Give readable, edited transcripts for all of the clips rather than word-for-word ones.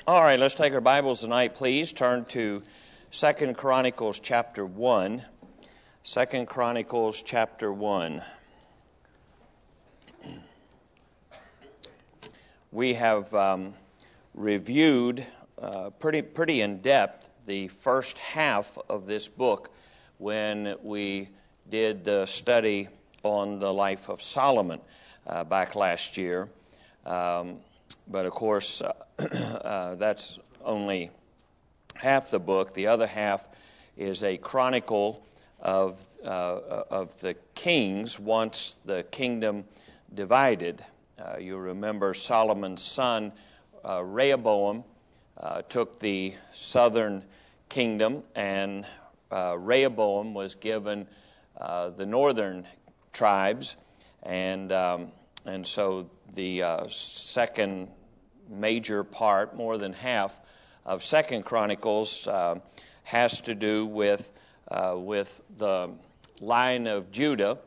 All right, let's take our Bibles tonight, please. Turn to 2 Chronicles chapter 1. 2 Chronicles chapter 1. We have reviewed pretty in depth the first half of this book when we did the study on the life of Solomon back last year. But of course, that's only half the book. The other half is a chronicle of the kings once the kingdom divided. You remember Solomon's son Rehoboam took the southern kingdom, and Rehoboam was given the northern tribes, and so the second major part, more than half of 2 Chronicles, has to do with the line of Judah,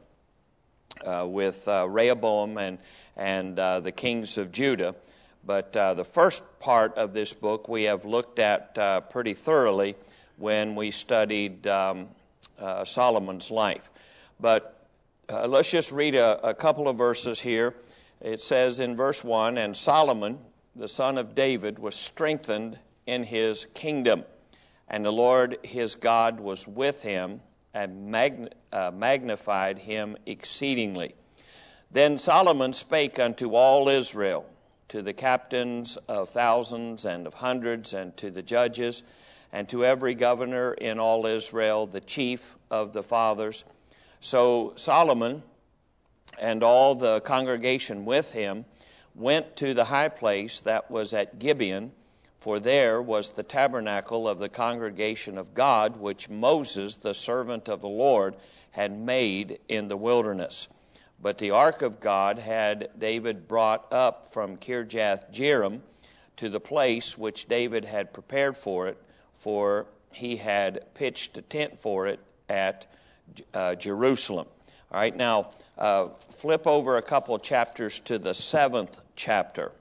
with Rehoboam and the kings of Judah. But the first part of this book we have looked at pretty thoroughly when we studied Solomon's life. But let's just read a couple of verses here. It says in verse 1, "And Solomon, the son of David, was strengthened in his kingdom, and the Lord his God was with him and magnified him exceedingly. Then Solomon spake unto all Israel, to the captains of thousands and of hundreds, and to the judges, and to every governor in all Israel, the chief of the fathers. So Solomon and all the congregation with him went to the high place that was at Gibeon, for there was the tabernacle of the congregation of God, which Moses, the servant of the Lord, had made in the wilderness. But the ark of God had David brought up from Kirjath-jearim to the place which David had prepared for it, for he had pitched a tent for it at Jerusalem." All right, now flip over a couple of chapters to the 7th chapter.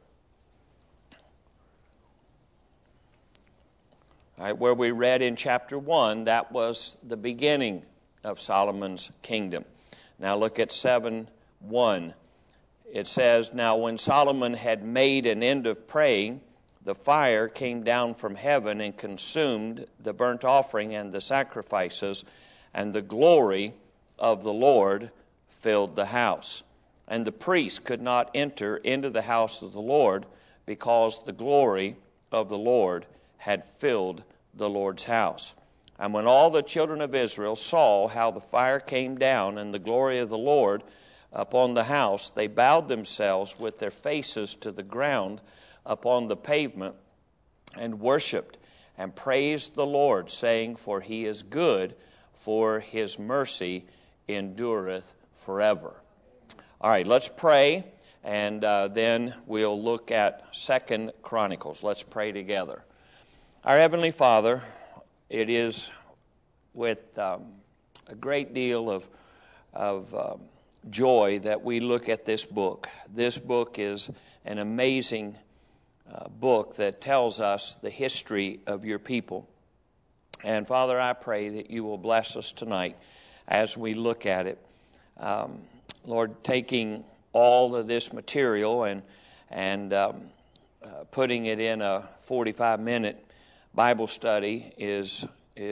All right, where we read in chapter 1, that was the beginning of Solomon's kingdom. Now look at 7:1. It says, "Now when Solomon had made an end of praying, the fire came down from heaven and consumed the burnt offering and the sacrifices, and the glory of the Lord filled the house. And the priest could not enter into the house of the Lord, because the glory of the Lord had filled the Lord's house. And when all the children of Israel saw how the fire came down and the glory of the Lord upon the house, they bowed themselves with their faces to the ground upon the pavement, and worshipped and praised the Lord, saying, For he is good, for his mercy endureth forever." All right, let's pray, and then we'll look at 2 Chronicles. Let's pray together. Our Heavenly Father, it is with a great deal of joy that we look at this book. This book is an amazing book that tells us the history of your people. And Father, I pray that you will bless us tonight as we look at it. Lord, taking all of this material and putting it in a 45-minute Bible study is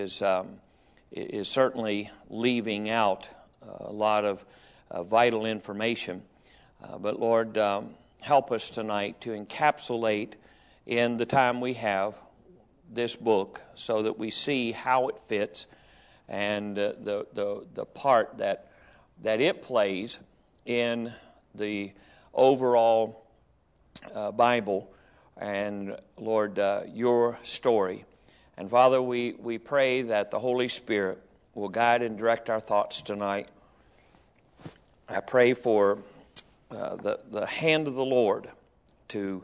certainly leaving out a lot of vital information. But Lord, help us tonight to encapsulate in the time we have this book, so that we see how it fits and the part that it plays in the overall Bible and, Lord, your story. And Father, we pray that the Holy Spirit will guide and direct our thoughts tonight. I pray for the hand of the Lord to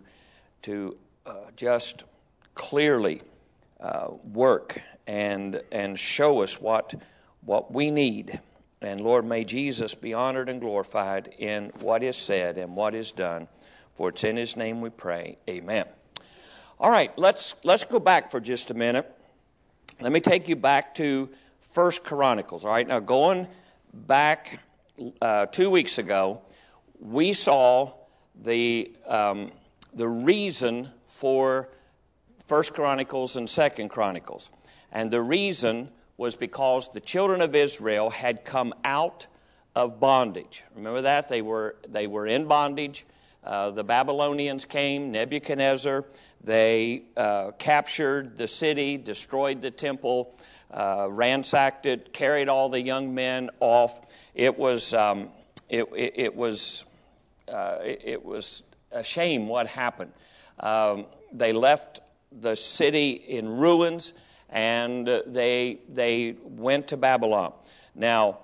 just clearly work and show us what we need. And Lord, may Jesus be honored and glorified in what is said and what is done. For it's in his name we pray. Amen. All right, let's go back for just a minute. Let me take you back to 1 Chronicles. All right, now going back 2 weeks ago, we saw the reason for 1 Chronicles and 2 Chronicles. And the reason was because the children of Israel had come out of bondage. Remember that? They were in bondage. The Babylonians came, Nebuchadnezzar. They captured the city, destroyed the temple, ransacked it, carried all the young men off. It was a shame what happened. They left the city in ruins, and they went to Babylon. Now,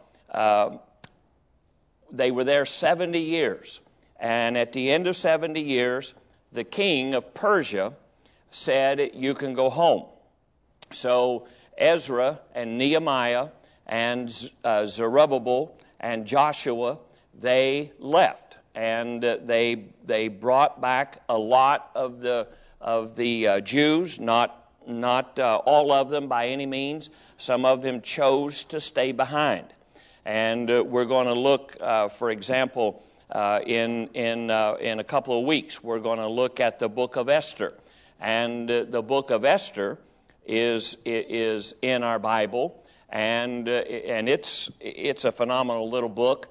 they were there 70 years, and at the end of 70 years, the king of Persia said, you can go home. So Ezra and Nehemiah and Zerubbabel and Joshua, they left, and they brought back a lot of the Jews, not all of them by any means. Some of them chose to stay behind. And we're going to look, for example, in a couple of weeks, we're going to look at the book of Esther. And the book of Esther is in our Bible, and it's a phenomenal little book.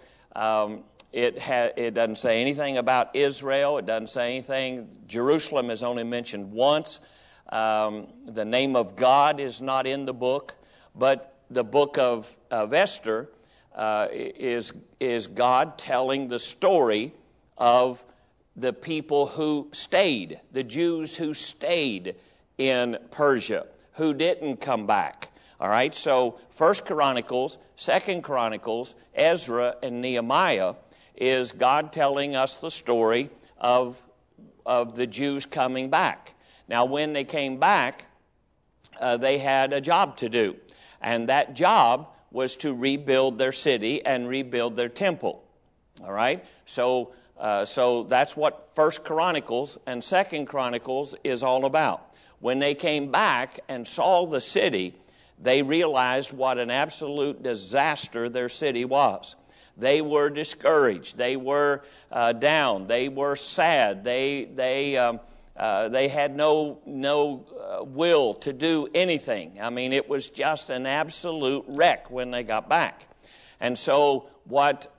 It doesn't say anything about Israel. It doesn't say anything. Jerusalem is only mentioned once. The name of God is not in the book, but the book of Esther is God telling the story of the people who stayed, the Jews who stayed in Persia, who didn't come back. All right, so 1 Chronicles, 2 Chronicles, Ezra, and Nehemiah is God telling us the story of the Jews coming back. Now, when they came back, they had a job to do, and that job was to rebuild their city and rebuild their temple. All right, so that's what 1 Chronicles and 2 Chronicles is all about. When they came back and saw the city, they realized what an absolute disaster their city was. They were discouraged. They were down. They were sad. They had no will to do anything. I mean, it was just an absolute wreck when they got back. And so what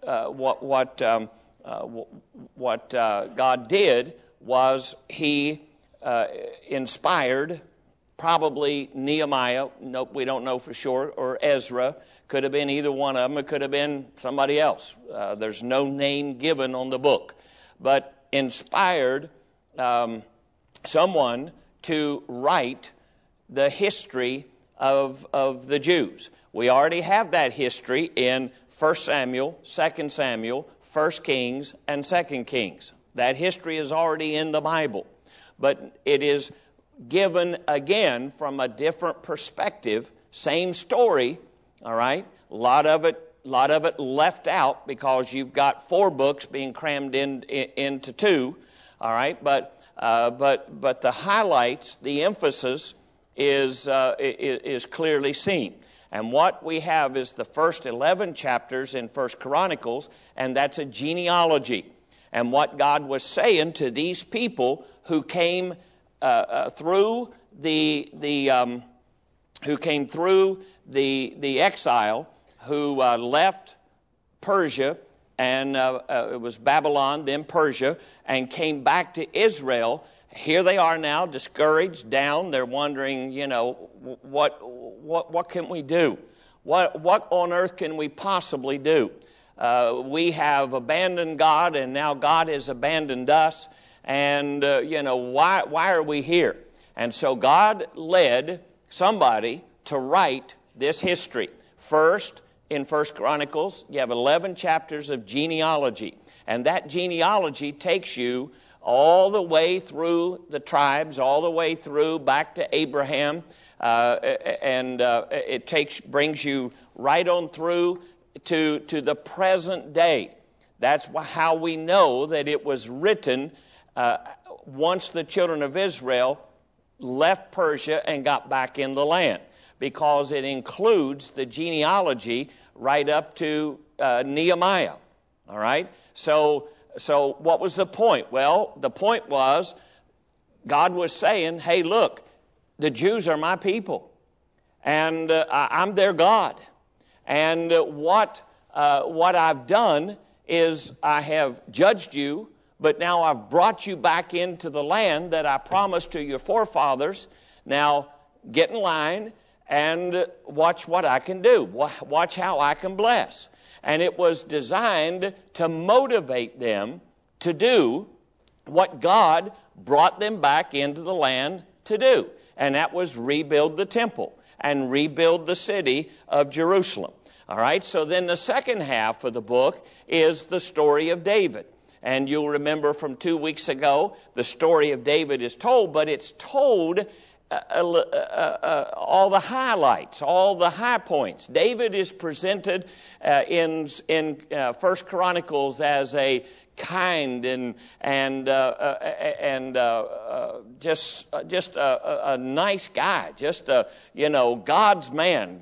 God did was He inspired probably Nehemiah. Nope, we don't know for sure, or Ezra. Could have been either one of them. It could have been somebody else. There's no name given on the book, but inspired someone to write the history of the Jews. We already have that history in 1 Samuel, 2 Samuel, 1 Kings, and 2 Kings. That history is already in the Bible. But it is given again from a different perspective. Same story, all right? A lot of it left out because you've got 4 books being crammed into 2, all right? But the highlights, the emphasis is clearly seen. And what we have is the first 11 chapters in 1 Chronicles, and that's a genealogy. And what God was saying to these people who came through the exile, who left Persia, and it was Babylon, then Persia, and came back to Israel. Here they are now, discouraged, down. They're wondering, what can we do? What on earth can we possibly do? We have abandoned God, and now God has abandoned us. And, why are we here? And so God led somebody to write this history. First, in 1 Chronicles, you have 11 chapters of genealogy. And that genealogy takes you all the way through the tribes, all the way through back to Abraham. It brings you right on through to the present day. That's how we know that it was written once the children of Israel left Persia and got back in the land, because it includes the genealogy right up to Nehemiah. All right? So what was the point? Well, the point was God was saying, hey, look, the Jews are my people, and I'm their God. And what I've done is I have judged you, but now I've brought you back into the land that I promised to your forefathers. Now get in line and watch what I can do. Watch how I can bless. And it was designed to motivate them to do what God brought them back into the land to do. And that was rebuild the temple and rebuild the city of Jerusalem. All right, so then the second half of the book is the story of David. And you'll remember from 2 weeks ago, the story of David is told, but it's told all the highlights, all the high points. David is presented in 1 Chronicles as a kind and just a nice guy, just God's man,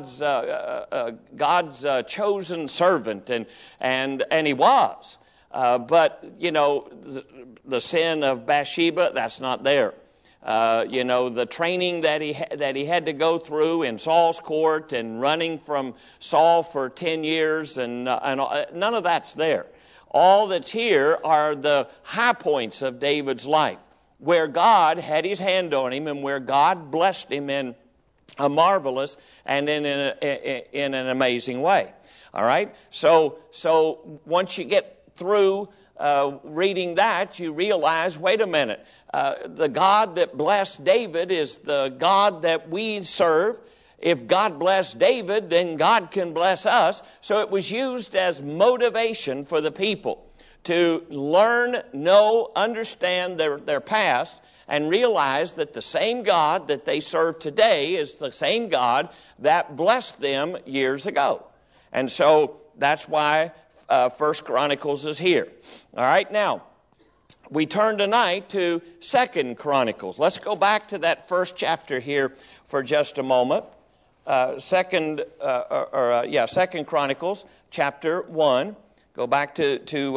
God's chosen servant, and he was. But the sin of Bathsheba, that's not there. The training that he had to go through in Saul's court and running from Saul for 10 years and none of that's there. All that's here are the high points of David's life, where God had his hand on him and where God blessed him in a marvelous and in an amazing way. All right? So once you get through reading that, you realize, wait a minute, the God that blessed David is the God that we serve. If God blessed David, then God can bless us. So it was used as motivation for the people to learn, know, understand their past, and realize that the same God that they serve today is the same God that blessed them years ago. And so that's why 1 Chronicles is here. All right, now, we turn tonight to 2 Chronicles. Let's go back to that first chapter here for just a moment. 2 Chronicles, chapter 1. Go back to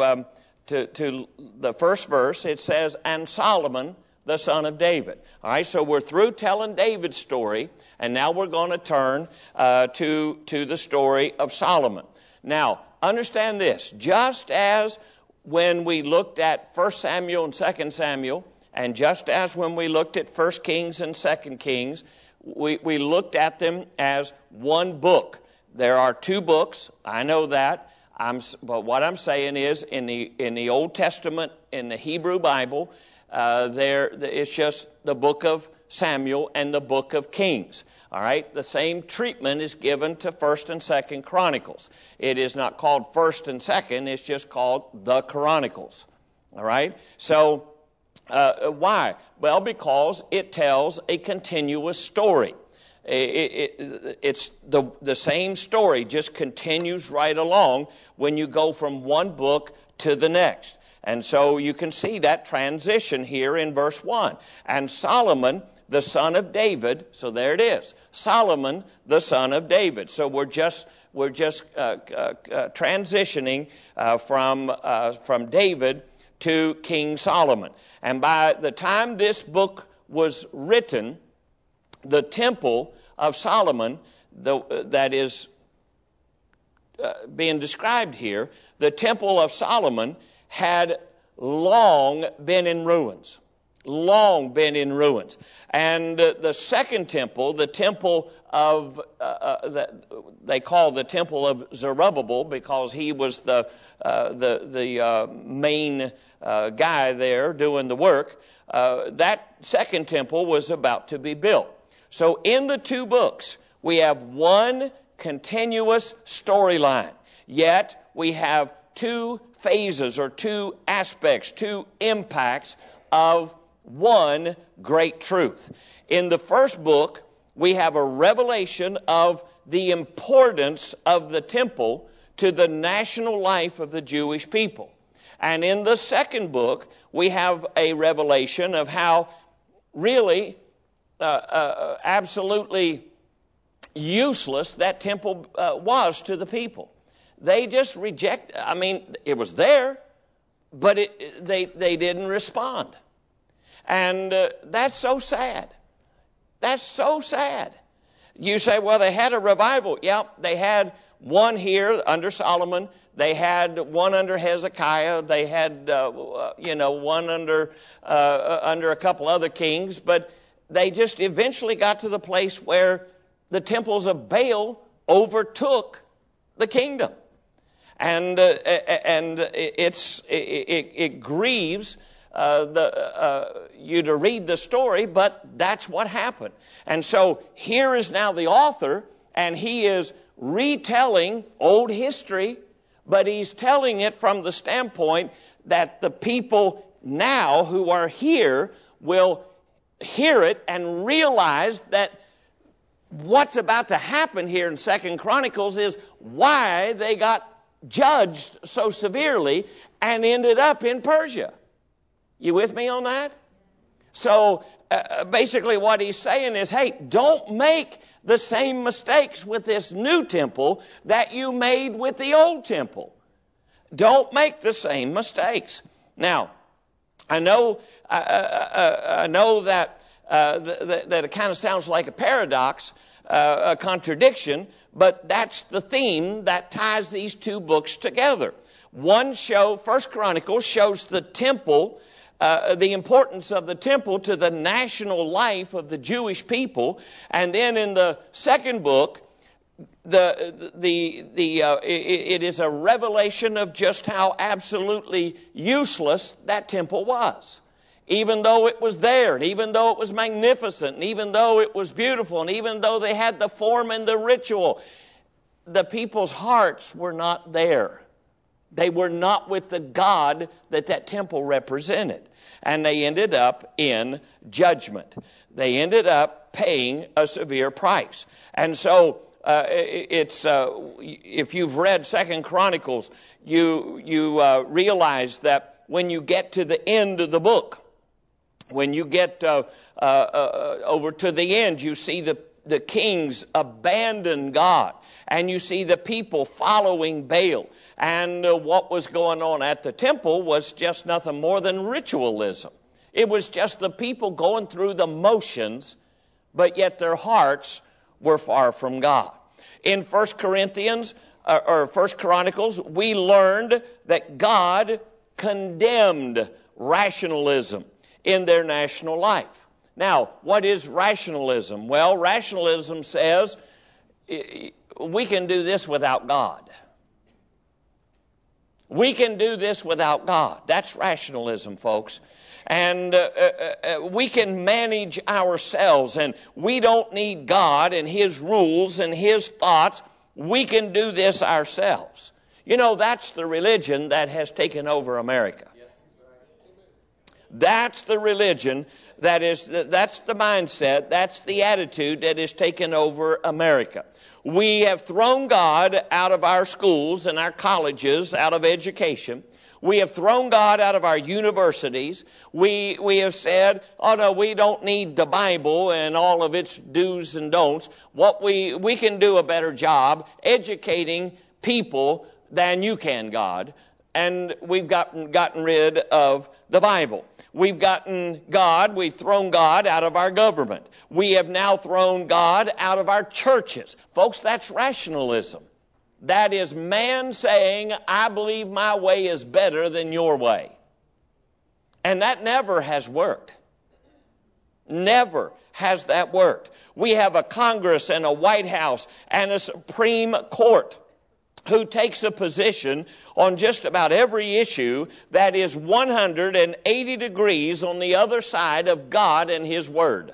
the first verse. It says, and Solomon, the son of David. All right, so we're through telling David's story, and now we're going to turn to the story of Solomon. Now, understand this. Just as when we looked at 1 Samuel and 2 Samuel, and just as when we looked at 1 Kings and 2 Kings, we looked at them as one book. There are two books. I know that. But what I'm saying is, in the Old Testament, in the Hebrew Bible, it's just the book of Samuel and the book of Kings. All right? The same treatment is given to 1st and 2nd Chronicles. It is not called 1st and 2nd. It's just called the Chronicles. All right? So, why? Well, because it tells a continuous story. It's the same story, just continues right along when you go from one book to the next. And so you can see that transition here in verse 1. And Solomon, the son of David, so there it is. Solomon, the son of David. So we're just transitioning from David to King Solomon. And by the time this book was written, the temple of Solomon, that is being described here, the temple of Solomon had long been in ruins. Long been in ruins. And the second temple, the temple of, they call the temple of Zerubbabel because he was the main guy there doing the work. That second temple was about to be built. So in the two books, we have one continuous storyline. Yet we have two phases or two aspects, two impacts of one great truth. In the first book, we have a revelation of the importance of the temple to the national life of the Jewish people. And in the second book, we have a revelation of how really absolutely useless that temple was to the people. They just rejected. I mean, it was there, but they didn't respond. And that's so sad. That's so sad. You say, well, they had a revival. Yeah, they had one here under Solomon. They had one under Hezekiah. They had, one under a couple other kings. But they just eventually got to the place where the temples of Baal overtook the kingdom. And it grieves you to read the story, but that's what happened. And so here is now the author, and he is retelling old history, but he's telling it from the standpoint that the people now who are here will hear it and realize that what's about to happen here in 2 Chronicles is why they got judged so severely and ended up in Persia. You with me on that? So basically what he's saying is, hey, don't make the same mistakes with this new temple that you made with the old temple. Don't make the same mistakes. Now, I know that it kind of sounds like a paradox, a contradiction, but that's the theme that ties these two books together. First Chronicles shows the temple, the importance of the temple to the national life of the Jewish people, and then in the second book, it is a revelation of just how absolutely useless that temple was. Even though it was there, and even though it was magnificent, and even though it was beautiful, and even though they had the form and the ritual, the people's hearts were not there. They were not with the God that temple represented. And they ended up in judgment. They ended up paying a severe price. And so if you've read 2 Chronicles, you realize that when you get to the end of the book, when you get over to the end, you see the kings abandon God, and you see the people following Baal. And what was going on at the temple was just nothing more than ritualism. It was just the people going through the motions, but yet their hearts were far from God. In 1 Chronicles, we learned that God condemned rationalism in their national life. Now, what is rationalism? Well, rationalism says we can do this without God. We can do this without God. That's rationalism, folks. And we can manage ourselves, and we don't need God and His rules and His thoughts. We can do this ourselves. You know, that's the religion that has taken over America. That's the religion that's the mindset, that's the attitude that has taken over America. We have thrown God out of our schools and our colleges, out of education. We have thrown God out of our universities. We have said, oh no, we don't need the Bible and all of its do's and don'ts. What we can do a better job educating people than you can, God. And we've gotten rid of the Bible. We've thrown God out of our government. We have now thrown God out of our churches. Folks, that's rationalism. That is man saying, I believe my way is better than your way. And that never has worked. Never has that worked. We have a Congress and a White House and a Supreme Court who takes a position on just about every issue that is 180 degrees on the other side of God and His Word.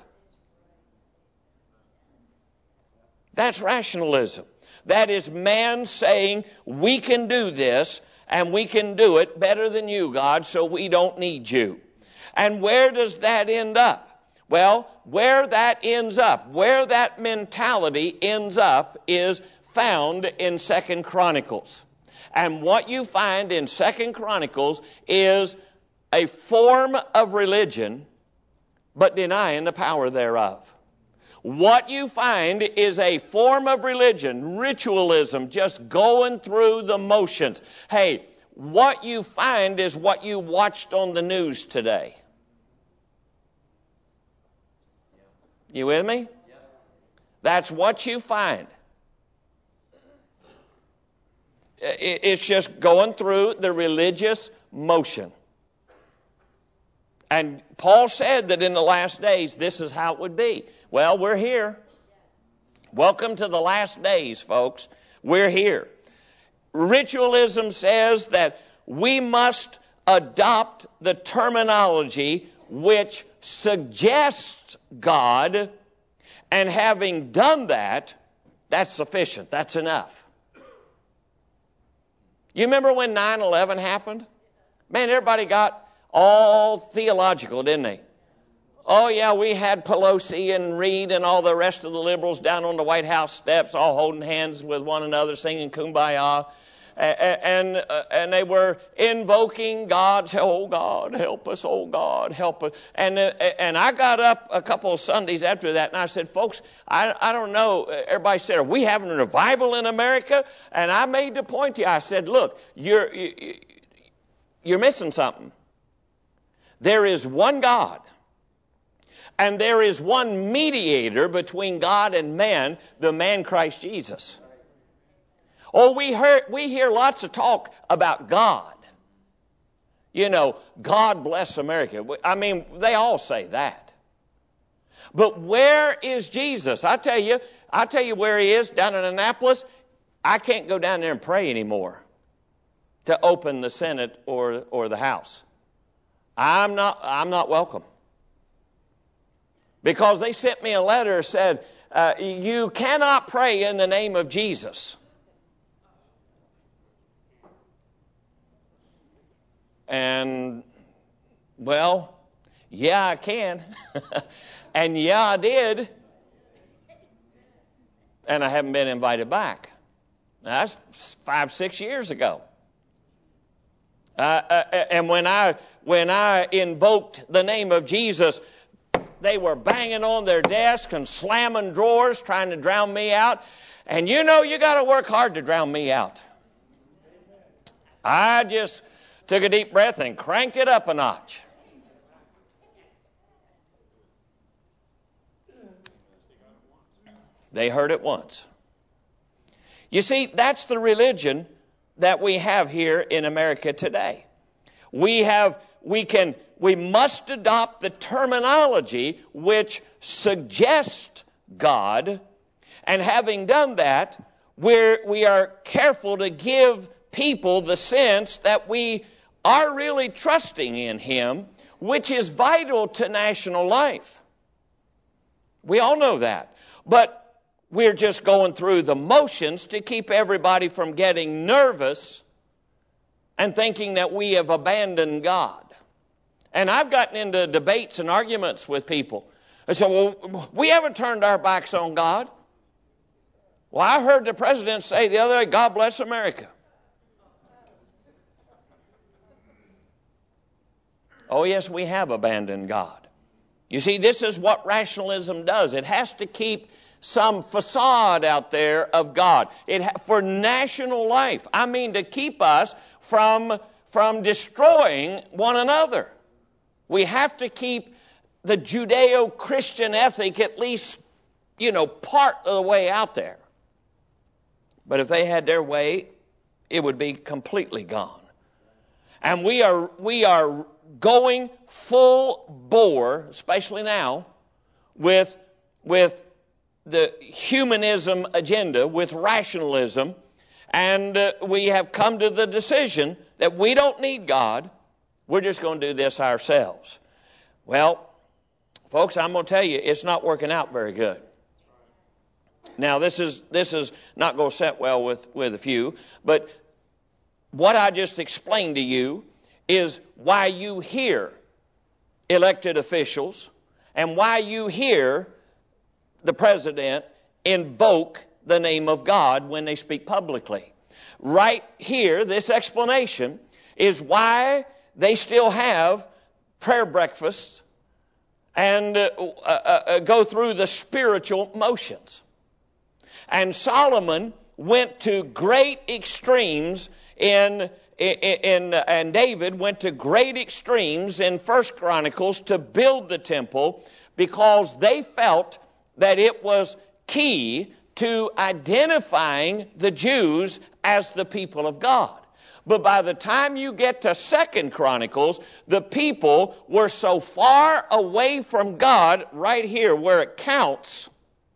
That's rationalism. That is man saying, we can do this, and we can do it better than you, God, so we don't need you. And where does that end up? Well, where that ends up, where that mentality ends up is found in 2 Chronicles. And what you find in 2 Chronicles is a form of religion but denying the power thereof. What you find is a form of religion, ritualism, just going through the motions. Hey, what you find is what you watched on the news today. You with me? That's what you find. It's just going through the religious motion. And Paul said that in the last days, this is how it would be. Well, we're here. Welcome to the last days, folks. We're here. Ritualism says that we must adopt the terminology which suggests God, and having done that, that's sufficient. That's enough. You remember when 9/11 happened? Man, everybody got all theological, didn't they? Oh, yeah, we had Pelosi and Reid and all the rest of the liberals down on the White House steps, all holding hands with one another, singing Kumbaya. And they were invoking God's, oh, God, help us, oh, God, help us. And I got up a couple of Sundays after that, and I said, folks, I don't know. Everybody said, are we having a revival in America? And I made the point to you. I said, look, you're missing something. There is one God, and there is one mediator between God and man, the man Christ Jesus. Oh, we hear lots of talk about God. You know, God bless America. I mean, they all say that. But where is Jesus? I tell you where he is, down in Annapolis. I can't go down there and pray anymore to open the Senate or the House. I'm not welcome. Because they sent me a letter that said, you cannot pray in the name of Jesus. And, well, yeah, I can. And yeah, I did. And I haven't been invited back. Now, that's 5-6 years ago. And when I invoked the name of Jesus, they were banging on their desk and slamming drawers, trying to drown me out. And you know, you got to work hard to drown me out. I just took a deep breath and cranked it up a notch. They heard it once. You see, that's the religion that we have here in America today. We must adopt the terminology which suggests God, and having done that, we are careful to give people the sense that we are really trusting in him, which is vital to national life. We all know that. But we're just going through the motions to keep everybody from getting nervous and thinking that we have abandoned God. And I've gotten into debates and arguments with people. They say, well, we haven't turned our backs on God. Well, I heard the president say the other day, God bless America. Oh, yes, we have abandoned God. You see, this is what rationalism does. It has to keep some facade out there of God. For national life. I mean, to keep us from destroying one another. We have to keep the Judeo-Christian ethic at least, part of the way out there. But if they had their way, it would be completely gone. And we are going full bore, especially now, with the humanism agenda, with rationalism, and we have come to the decision that we don't need God. We're just going to do this ourselves. Well, folks, I'm going to tell you, it's not working out very good. Now, this is not going to set well with a few, but what I just explained to you is why you hear elected officials and why you hear the president invoke the name of God when they speak publicly. Right here, this explanation is why they still have prayer breakfasts and go through the spiritual motions. And Solomon went to great extremes and David went to great extremes in 1 Chronicles to build the temple, because they felt that it was key to identifying the Jews as the people of God. But by the time you get to 2 Chronicles, the people were so far away from God, right here where it counts,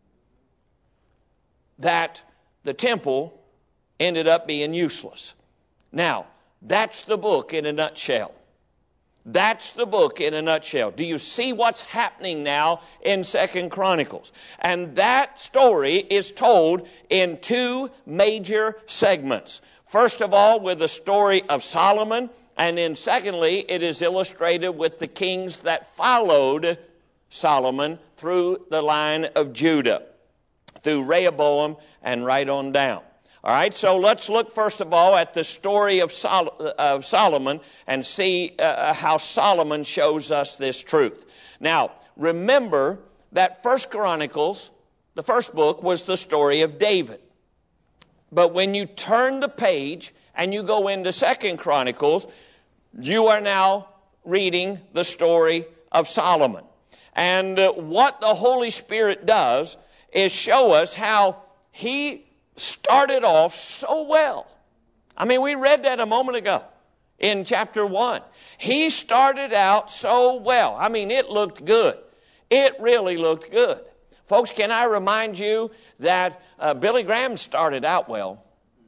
that the temple ended up being useless. Now, that's the book in a nutshell. That's the book in a nutshell. Do you see what's happening now in 2 Chronicles? And that story is told in two major segments. First of all, with the story of Solomon, and then secondly, it is illustrated with the kings that followed Solomon through the line of Judah, through Rehoboam and right on down. All right, so let's look first of all at the story of Solomon and see how Solomon shows us this truth. Now, remember that 1 Chronicles, the first book, was the story of David. But when you turn the page and you go into 2 Chronicles, you are now reading the story of Solomon. And what the Holy Spirit does is show us how he started off so well. I mean, we read that a moment ago in chapter 1. He started out so well. I mean, it looked good. It really looked good. Folks, can I remind you that Billy Graham started out well?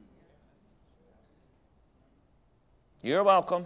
You're welcome.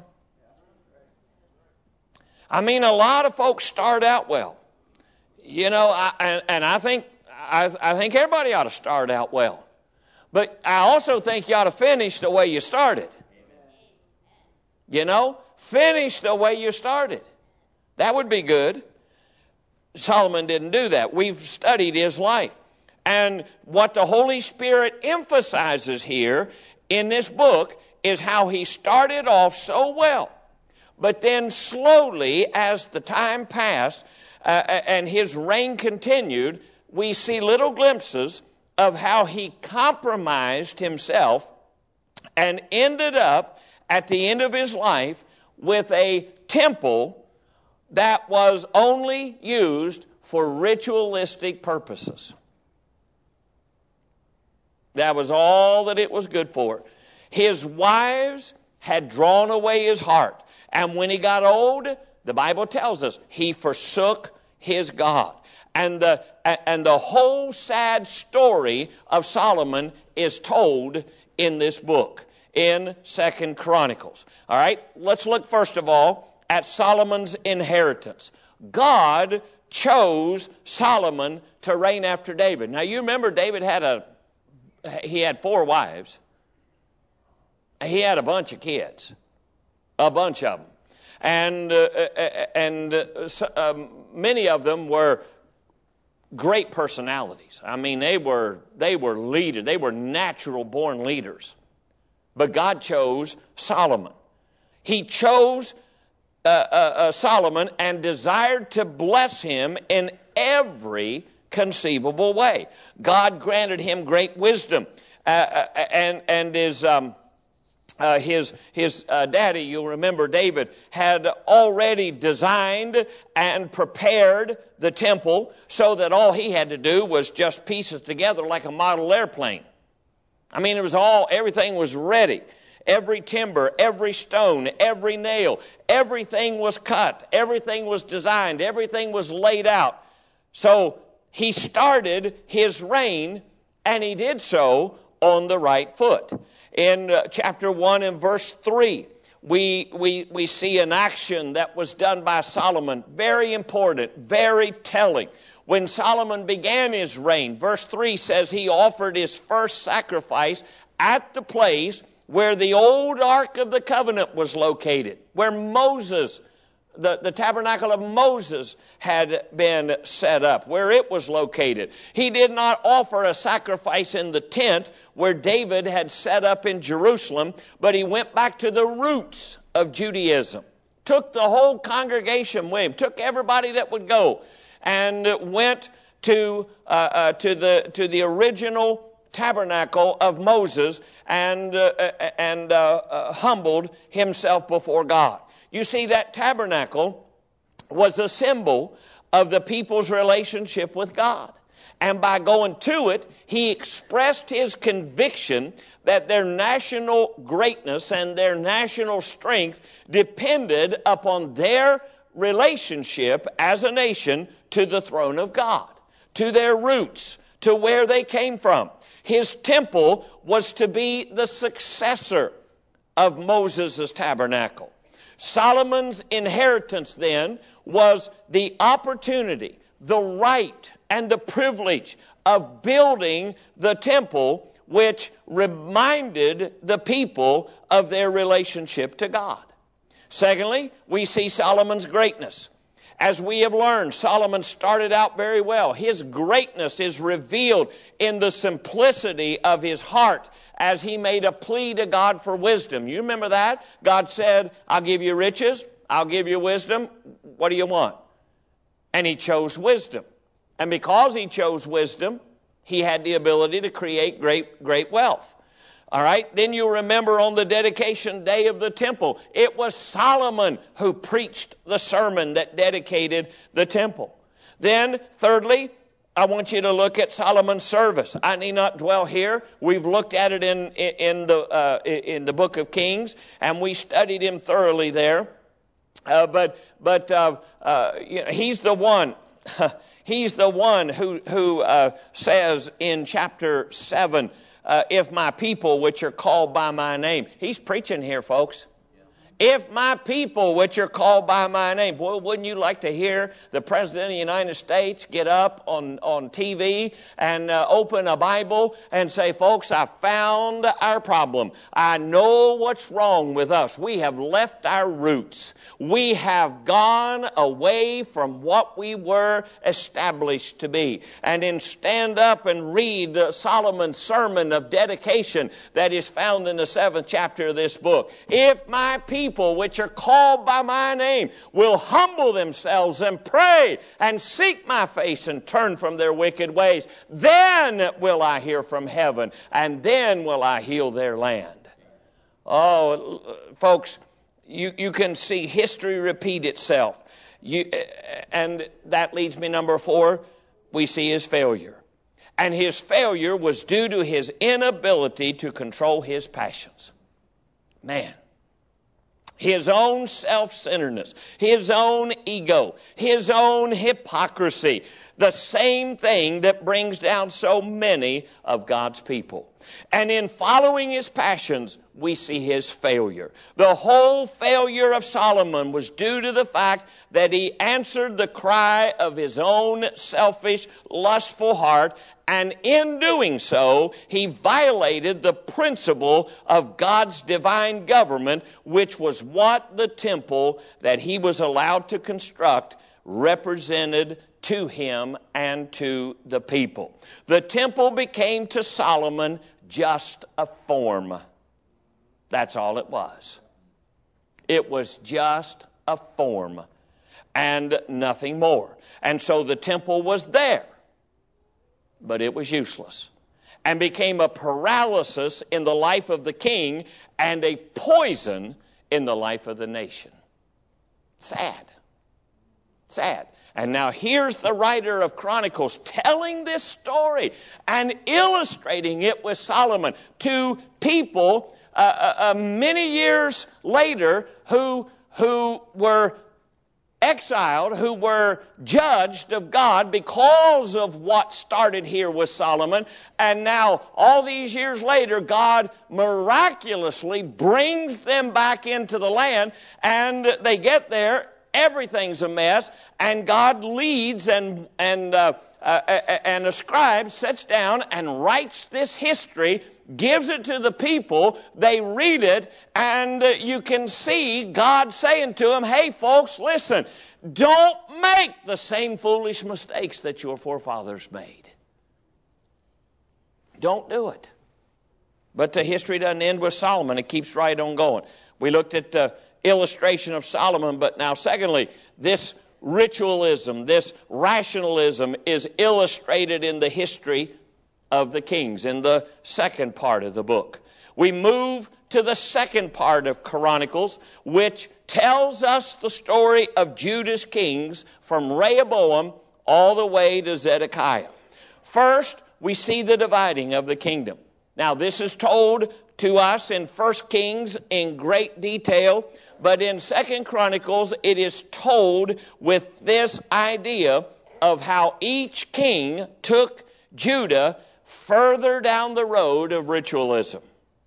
I mean, a lot of folks start out well. You know, I think everybody ought to start out well. But I also think you ought to finish the way you started. You know, finish the way you started. That would be good. Solomon didn't do that. We've studied his life. And what the Holy Spirit emphasizes here in this book is how he started off so well. But then slowly, as the time passed and his reign continued, we see little glimpses of how he compromised himself and ended up at the end of his life with a temple that was only used for ritualistic purposes. That was all that it was good for. His wives had drawn away his heart. And when he got old, the Bible tells us, he forsook his God. And the whole sad story of Solomon is told in this book, in 2 Chronicles. All right, let's look first of all at Solomon's inheritance. God chose Solomon to reign after David. Now you remember David had 4 wives. He had a bunch of kids, a bunch of them. And many of them were great personalities. I mean, they were leaders. They were natural born leaders. But God chose Solomon. He chose Solomon and desired to bless him in every conceivable way. God granted him great wisdom, and his daddy, you'll remember David, had already designed and prepared the temple so that all he had to do was just piece it together like a model airplane. I mean, everything was ready. Every timber, every stone, every nail, everything was cut, everything was designed, everything was laid out. So he started his reign, and he did so on the right foot. In chapter 1 and verse 3, we see an action that was done by Solomon. Very important, very telling. When Solomon began his reign, verse 3 says he offered his first sacrifice at the place where the old Ark of the Covenant was located, where Moses, the tabernacle of Moses had been set up, where it was located. He did not offer a sacrifice in the tent where David had set up in Jerusalem, but he went back to the roots of Judaism took the whole congregation with him, took everybody that would go, and went to the original tabernacle of Moses and humbled himself before God. You see, that tabernacle was a symbol of the people's relationship with God. And by going to it, he expressed his conviction that their national greatness and their national strength depended upon their relationship as a nation to the throne of God, to their roots, to where they came from. His temple was to be the successor of Moses' tabernacle. Solomon's inheritance then was the opportunity, the right, and the privilege of building the temple, which reminded the people of their relationship to God. Secondly, we see Solomon's greatness. As we have learned, Solomon started out very well. His greatness is revealed in the simplicity of his heart as he made a plea to God for wisdom. You remember that? God said, I'll give you riches, I'll give you wisdom. What do you want? And he chose wisdom. And because he chose wisdom, he had the ability to create great wealth. All right, then you remember on the dedication day of the temple, it was Solomon who preached the sermon that dedicated the temple. Then, thirdly, I want you to look at Solomon's service. I need not dwell here. We've looked at it in the book of Kings, and we studied him thoroughly there. But he's the one. He's the one who says in chapter 7. If my people, which are called by my name. He's preaching here, folks. If my people, which are called by my name. Boy, wouldn't you like to hear the President of the United States get up on TV and open a Bible and say, folks, I found our problem. I know what's wrong with us. We have left our roots. We have gone away from what we were established to be. And then stand up and read Solomon's sermon of dedication that is found in the 7th chapter of this book. If my people, which are called by my name, will humble themselves and pray and seek my face and turn from their wicked ways, then will I hear from heaven, and then will I heal their land. Oh, folks, you can see history repeat itself. And that leads me, number 4, we see his failure. And his failure was due to his inability to control his passions. Man. His own self-centeredness, his own ego, his own hypocrisy, the same thing that brings down so many of God's people. And in following his passions, we see his failure. The whole failure of Solomon was due to the fact that he answered the cry of his own selfish, lustful heart, and in doing so, he violated the principle of God's divine government, which was what the temple that he was allowed to construct represented to him and to the people. The temple became to Solomon just a form. That's all it was. It was just a form and nothing more. And so the temple was there, but it was useless and became a paralysis in the life of the king and a poison in the life of the nation. Sad. Sad. And now here's the writer of Chronicles telling this story and illustrating it with Solomon to people many years later who were exiled, who were judged of God because of what started here with Solomon. And now, all these years later, God miraculously brings them back into the land, and they get there. Everything's a mess, and God leads and a scribe sits down and writes this history, gives it to the people, they read it, and you can see God saying to them, hey folks, listen, don't make the same foolish mistakes that your forefathers made. Don't do it. But the history doesn't end with Solomon. It keeps right on going. We looked at illustration of Solomon, but now secondly, this ritualism, this rationalism is illustrated in the history of the kings in the second part of the book. We move to the second part of Chronicles, which tells us the story of Judah's kings from Rehoboam all the way to Zedekiah. First, we see the dividing of the kingdom. Now, this is told to us in 1 Kings in great detail, but in 2 Chronicles it is told with this idea of how each king took Judah further down the road of ritualism.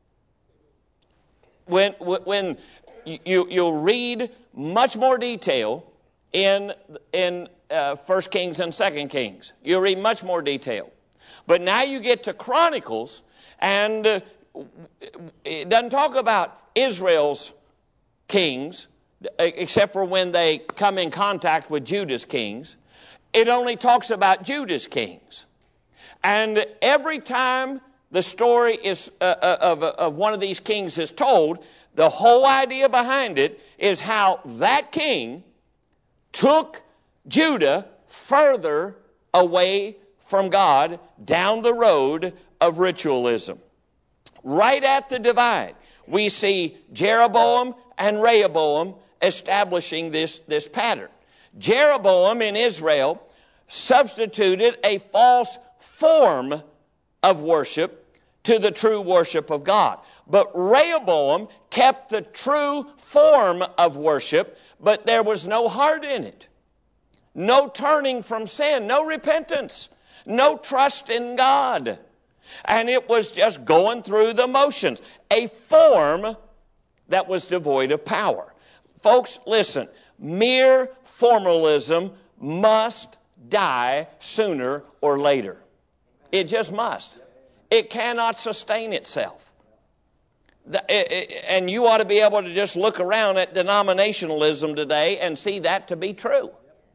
When you'll read much more detail in 1 Kings and 2 Kings. You'll read much more detail. But now you get to Chronicles, and it doesn't talk about Israel's kings, except for when they come in contact with Judah's kings. It only talks about Judah's kings. And every time the story is of one of these kings is told, the whole idea behind it is how that king took Judah further away from God down the road of ritualism. Right at the divide, we see Jeroboam and Rehoboam establishing this pattern. Jeroboam in Israel substituted a false form of worship to the true worship of God. But Rehoboam kept the true form of worship, but there was no heart in it. No turning from sin, no repentance, no trust in God. And it was just going through the motions. A form that was devoid of power. Folks, listen. Mere formalism must die sooner or later. It just must. It cannot sustain itself. And you ought to be able to just look around at denominationalism today and see that to be true.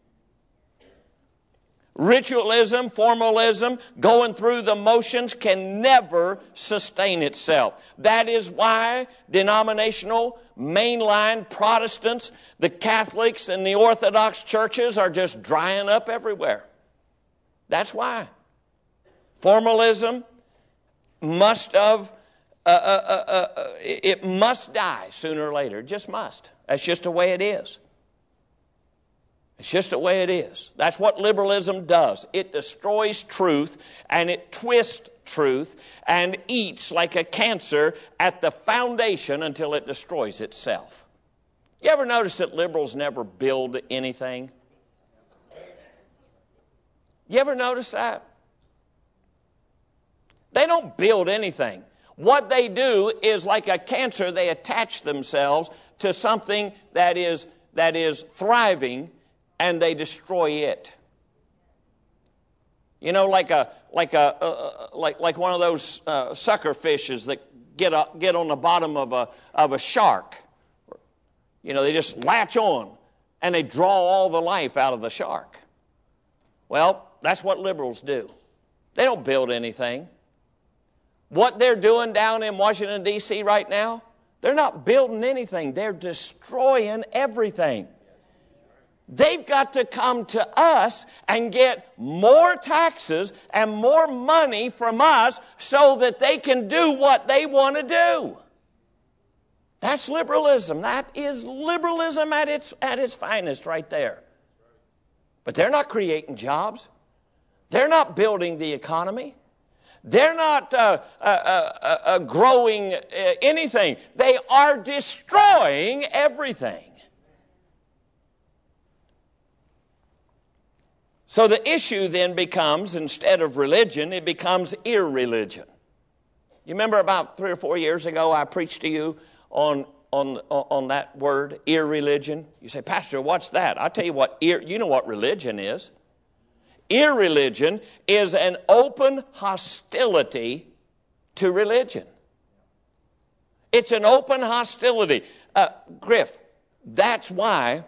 Ritualism, formalism, going through the motions can never sustain itself. That is why denominational, mainline Protestants, the Catholics, and the Orthodox churches are just drying up everywhere. That's why. Formalism must it must die sooner or later. It just must. That's just the way it is. It's just the way it is. That's what liberalism does. It destroys truth, and it twists truth, and eats like a cancer at the foundation until it destroys itself. You ever notice that liberals never build anything? You ever notice that? They don't build anything. What they do is like a cancer, they attach themselves to something that is thriving, and they destroy it. You know, like one of those sucker fishes that get on the bottom of a shark. You know, they just latch on and they draw all the life out of the shark. Well, that's what liberals do. They don't build anything. What they're doing down in Washington, D.C. right now, they're not building anything. They're destroying everything. They've got to come to us and get more taxes and more money from us so that they can do what they want to do. That's liberalism. That is liberalism at its finest right there. But they're not creating jobs. They're not building the economy. They're not growing anything. They are destroying everything. So the issue then becomes, instead of religion, it becomes irreligion. You remember about 3 or 4 years ago I preached to you on that word, irreligion? You say, Pastor, what's that? I'll tell you what, you know what religion is. Irreligion is an open hostility to religion. It's an open hostility. Griff, that's why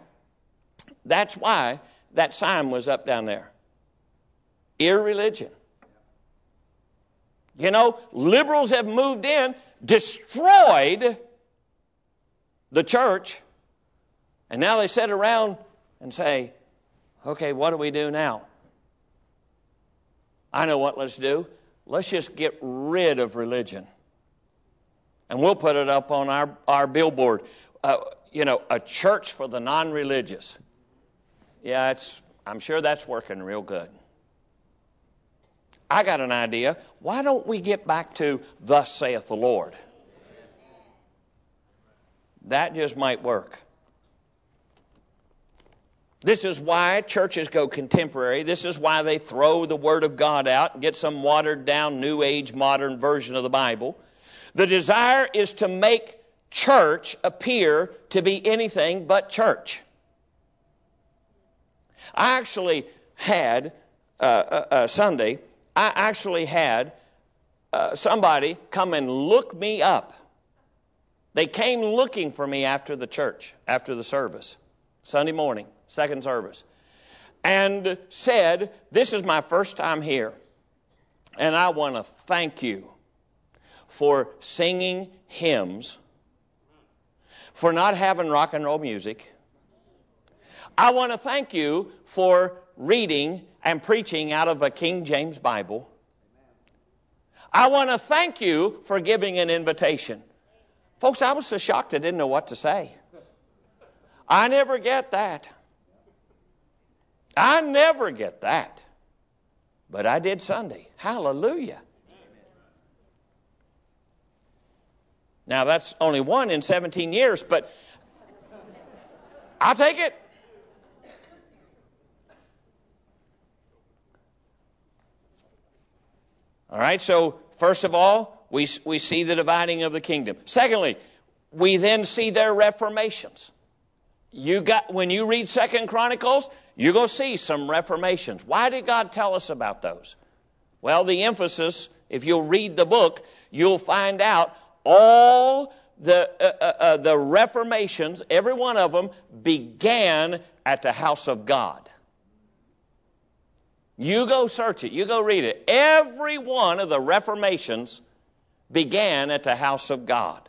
that sign was up down there. Irreligion. You know, liberals have moved in, destroyed the church, And now they sit around and say, okay, what do we do now? I know what let's do. Let's just get rid of religion. And we'll put it up on our billboard. A church for the non-religious. Yeah, I'm sure that's working real good. I got an idea. Why don't we get back to thus saith the Lord? That just might work. This is why churches go contemporary. This is why they throw the Word of God out and get some watered down, New Age, modern version of the Bible. The desire is to make church appear to be anything but church. I actually had, Sunday, somebody come and look me up. They came looking for me after the church, after the service, Sunday morning, second service, and said, this is my first time here, and I want to thank you for singing hymns, for not having rock and roll music. I want to thank you for reading and preaching out of a King James Bible. I want to thank you for giving an invitation. Folks, I was so shocked I didn't know what to say. I never get that. I never get that. But I did Sunday. Hallelujah. Now, that's only one in 17 years, but I'll take it. All right, so first of all, we see the dividing of the kingdom. Secondly, we then see their reformations. When you read 2 Chronicles, you're going to see some reformations. Why did God tell us about those? Well, the emphasis, if you'll read the book, you'll find out all the reformations, every one of them, began at the house of God. You go search it. You go read it. Every one of the reformations began at the house of God.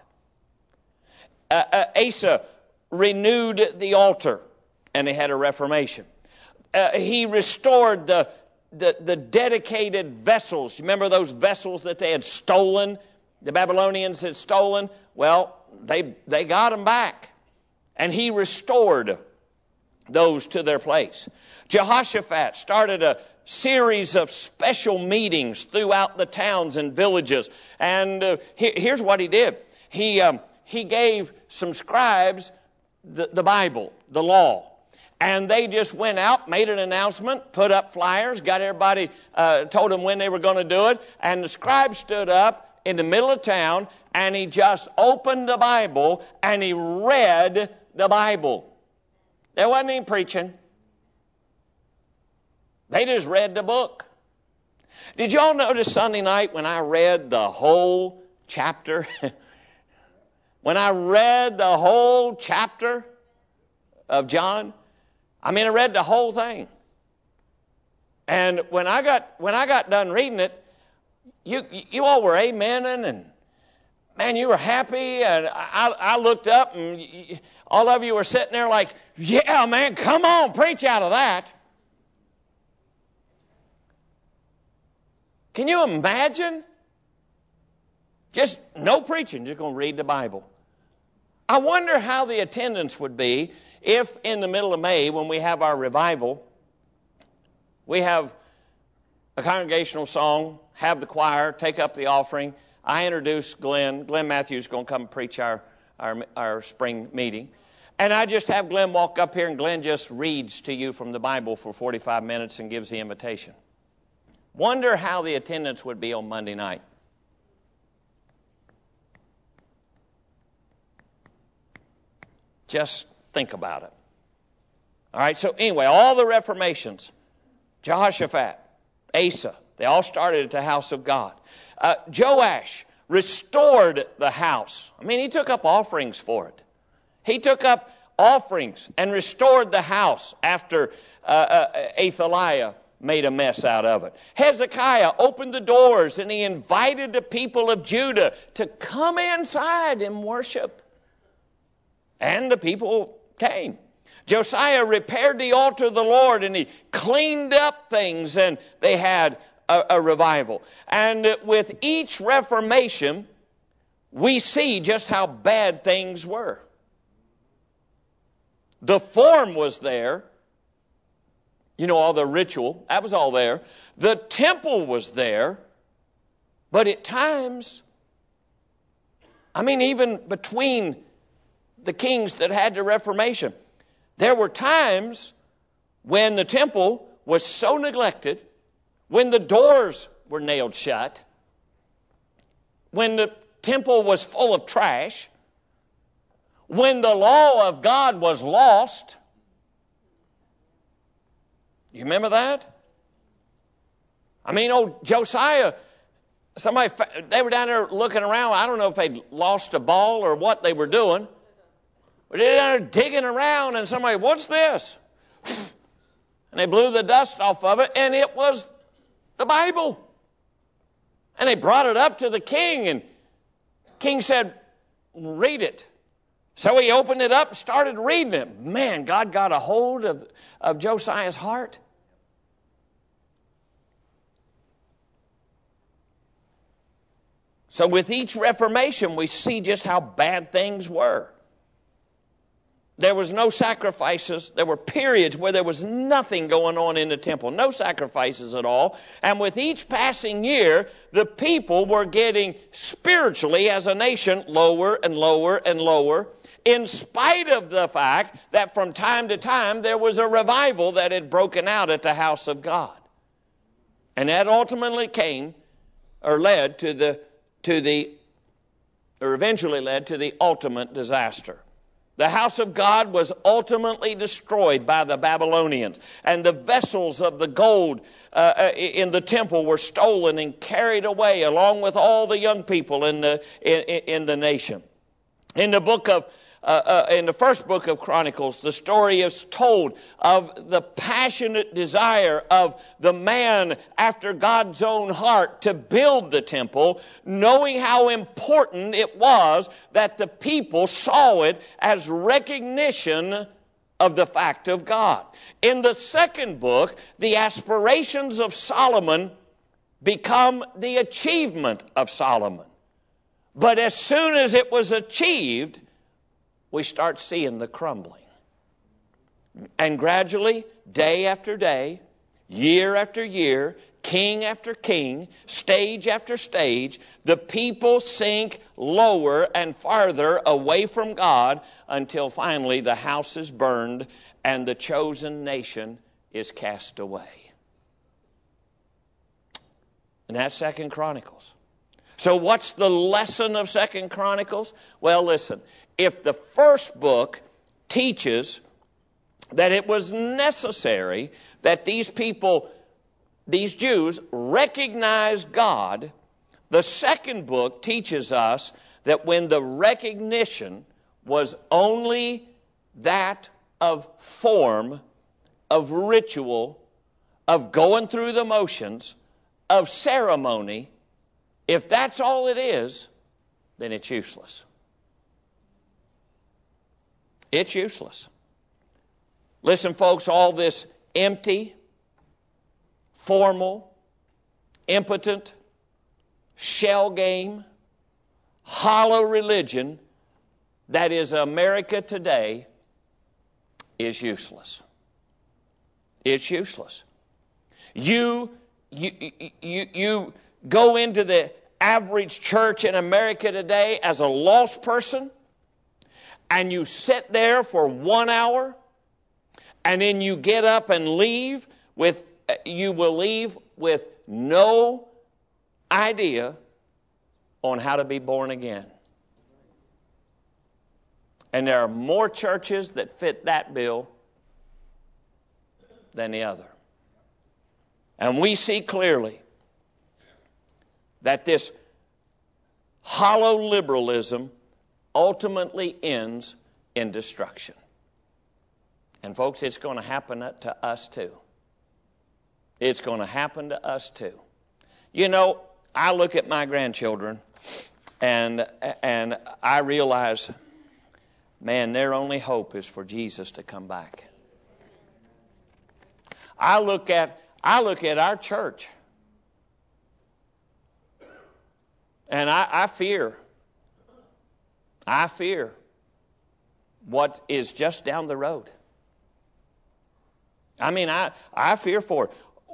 Asa renewed the altar, and they had a reformation. He restored the dedicated vessels. Remember those vessels that they had stolen? The Babylonians had stolen? Well, they got them back. And he restored those to their place. Jehoshaphat started a series of special meetings throughout the towns and villages. And here's what he did. He gave some scribes the Bible, the law. And they just went out, made an announcement, put up flyers, got everybody, told them when they were going to do it. And the scribe stood up in the middle of town, and he just opened the Bible, and he read the Bible. There wasn't any preaching. They just read the book. Did y'all notice Sunday night when I read the whole chapter? When I read the whole chapter of John, I read the whole thing. And when I got done reading it, you all were amening, and man, you were happy. And I looked up, and all of you were sitting there like, yeah, man, come on, preach out of that. Can you imagine? Just no preaching, just going to read the Bible. I wonder how the attendance would be if in the middle of May, when we have our revival, we have a congregational song, have the choir, take up the offering. I introduce Glenn. Glenn Matthews is going to come and preach our spring meeting. And I just have Glenn walk up here, and Glenn just reads to you from the Bible for 45 minutes and gives the invitation. Wonder how the attendance would be on Monday night. Just think about it. All right, so anyway, all the reformations, Jehoshaphat, Asa, they all started at the house of God. Joash restored the house. He took up offerings for it. He took up offerings and restored the house after Athaliah made a mess out of it. Hezekiah opened the doors, and he invited the people of Judah to come inside and worship. And the people came. Josiah repaired the altar of the Lord, and he cleaned up things, and they had a revival. And with each reformation, we see just how bad things were. The form was there. You know, all the ritual, that was all there. The temple was there. But at times, even between the kings that had the Reformation, there were times when the temple was so neglected, when the doors were nailed shut, when the temple was full of trash, when the law of God was lost. You remember that? Josiah, they were down there looking around. I don't know if they'd lost a ball or what they were doing. But they were down there digging around, and somebody, what's this? And they blew the dust off of it, and it was the Bible. And they brought it up to the king, and the king said, read it. So he opened it up and started reading it. Man, God got a hold of Josiah's heart. So with each Reformation, we see just how bad things were. There was no sacrifices. There were periods where there was nothing going on in the temple. No sacrifices at all. And with each passing year, the people were getting spiritually as a nation lower and lower and lower, in spite of the fact that from time to time there was a revival that had broken out at the house of God. And that ultimately eventually led to the ultimate disaster. The house of God was ultimately destroyed by the Babylonians, and the vessels of the gold in the temple were stolen and carried away, along with all the young people in the nation. In the first book of Chronicles, the story is told of the passionate desire of the man after God's own heart to build the temple, knowing how important it was that the people saw it as recognition of the fact of God. In the second book, the aspirations of Solomon become the achievement of Solomon. But as soon as it was achieved, we start seeing the crumbling. And gradually, day after day, year after year, king after king, stage after stage, the people sink lower and farther away from God until finally the house is burned and the chosen nation is cast away. And that's 2 Chronicles. So what's the lesson of 2 Chronicles? Well, listen. If the first book teaches that it was necessary that these Jews, recognize God, the second book teaches us that when the recognition was only that of form, of ritual, of going through the motions, of ceremony, if that's all it is, then it's useless. It's useless. Listen, folks, all this empty, formal, impotent, shell game, hollow religion that is America today is useless. It's useless. You go into the average church in America today as a lost person, and you sit there for 1 hour, and then you get up and leave you will leave with no idea on how to be born again. And there are more churches that fit that bill than the other. And we see clearly that this hollow liberalism ultimately ends in destruction. And folks, it's going to happen to us too. It's going to happen to us too. You know, I look at my grandchildren and I realize man, their only hope is for Jesus to come back. I look at our church, and I fear what is just down the road. I mean, I fear for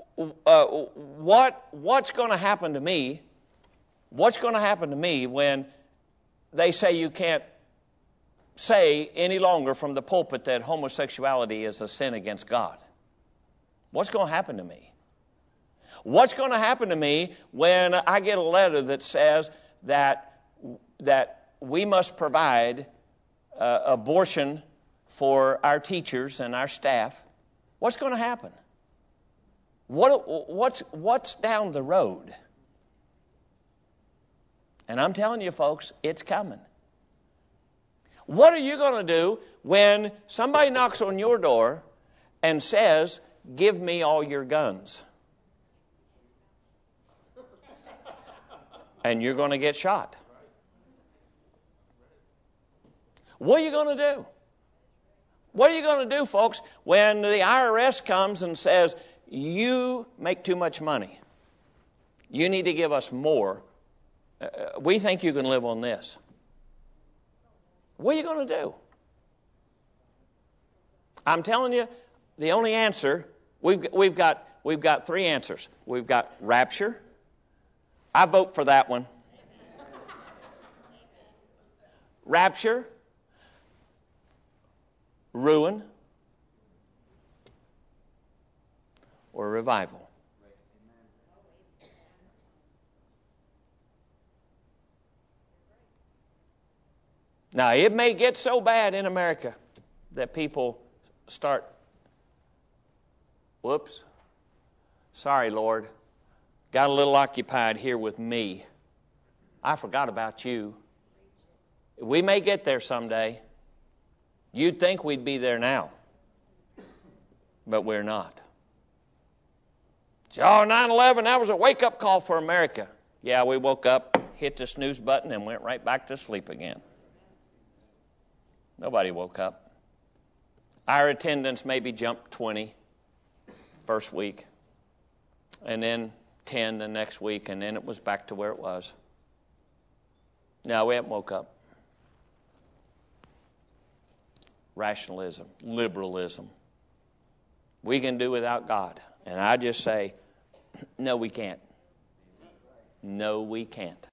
what's going to happen to me. What's going to happen to me when they say you can't say any longer from the pulpit that homosexuality is a sin against God? What's going to happen to me? What's going to happen to me when I get a letter that says that we must provide abortion for our teachers and our staff? What's going to happen? What's down the road? And I'm telling you, folks, it's coming. What are you going to do when somebody knocks on your door and says, "Give me all your guns"? And you're going to get shot. What are you going to do? What are you going to do, folks, when the IRS comes and says, "You make too much money. You need to give us more. We think you can live on this"? What are you going to do? I'm telling you, the only answer, we've got three answers. We've got rapture. I vote for that one. Rapture, ruin, or revival. Now, it may get so bad in America that people start, "Whoops, sorry, Lord, got a little occupied here with me. I forgot about you." We may get there someday. You'd think we'd be there now, but we're not. Oh, 9/11, that was a wake-up call for America. Yeah, we woke up, hit the snooze button, and went right back to sleep again. Nobody woke up. Our attendance maybe jumped 20 first week, and then 10 the next week, and then it was back to where it was. No, we haven't woke up. Rationalism, liberalism. We can do without God. And I just say, no, we can't. No, we can't.